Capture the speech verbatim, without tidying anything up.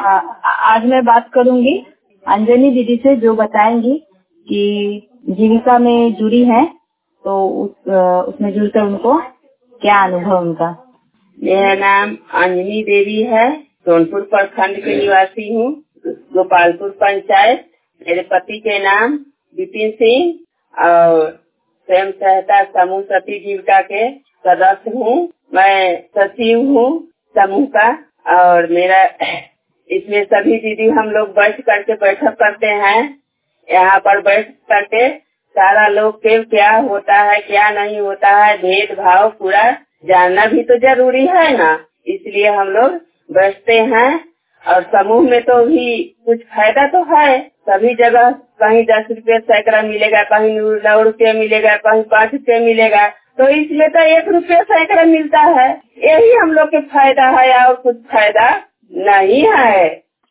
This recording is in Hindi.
आ, आज मैं बात करूंगी अंजनी दीदी से, जो बताएंगी कि जीविका में जुड़ी है तो उस, उसमें जुड़कर उनको क्या अनुभव उनका। मेरा नाम अंजनी देवी है, सोनपुर प्रखंड के निवासी हूँ, गोपालपुर पंचायत। मेरे पति के नाम विपिन सिंह और स्वयं सहायता समूह सती जीविका के सदस्य हूँ। मैं सचिव हूँ समूह का और मेरा इसमें सभी दीदी हम लोग बैठ करके बैठक करते हैं। यहाँ पर बैठ करके सारा लोग के क्या होता है क्या नहीं होता है भेदभाव पूरा जानना भी तो जरूरी है ना, इसलिए हम लोग बैठते हैं। और समूह में तो भी कुछ फायदा तो है, सभी जगह कहीं दस रुपये सैकड़ा मिलेगा, कहीं नौ रुपये मिलेगा, कहीं पाँच रुपये मिलेगा, तो इसलिए तो एक रुपये सैकड़ा मिलता है। यही हम लोग के फायदा है और कुछ फायदा नहीं है।